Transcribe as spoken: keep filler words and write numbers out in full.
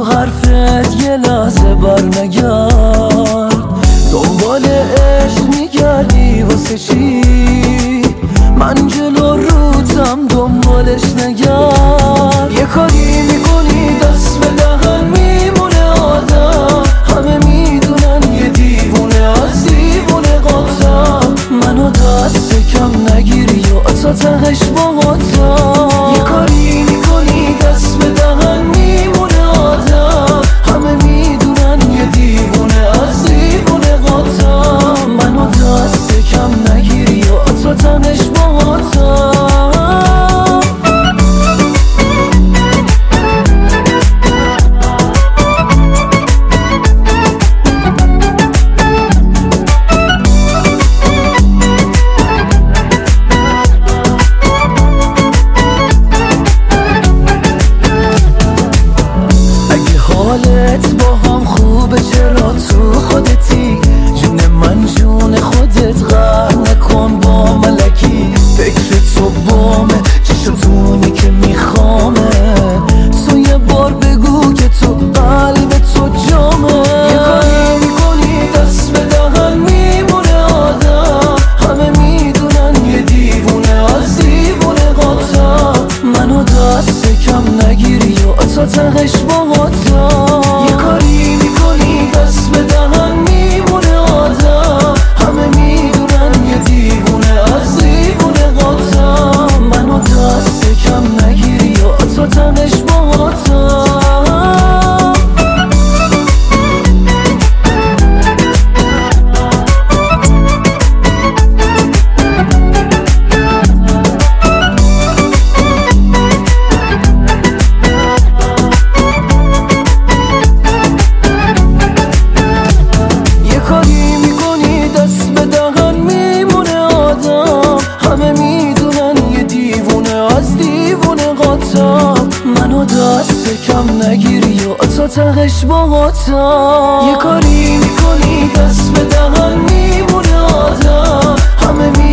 حرفت یه لحظه بر نگرد، دنبال عشق میگردی واسه چی؟ من جلو روتم دنبالش نگرد. یه کاری میکنی دست به دهن میمونه آدم، همه میدونن یه دیوونه از دیوونه قاطم. منو دست کم نگیری و تا تهش باهاتم. یه کاری میکنی دست به دهن میمونه آدم، همه میدونن یه دیوونه از دیوونه قاطم. منو دست کم نگیری و تا تهش باهاتم. حالت با هم خوبه چرا تو خودتی؟ جون من جون خودت غر نکن با ملکی. فکر تو بامه چشتونی که میخوامه، تو یه بار بگو که تو قلب تو جامه. یه کاری میکنی دست به دهن میمونه آدم، همه میدونن یه دیوونه از دیوونه قاطم. منو دست کم نگیری و تا تهش باهاتم. یه کاری میکنی دست به دهن میمونه آدم، همه میدونن یه دیوونه از دیوونه قاطم. منو دست کم نگیری و تا تهش باهاتم. منو دست کم نگیری و تا تهش باهاتم. یه کاری میکنی دست به دهن میمونه آدم، همه می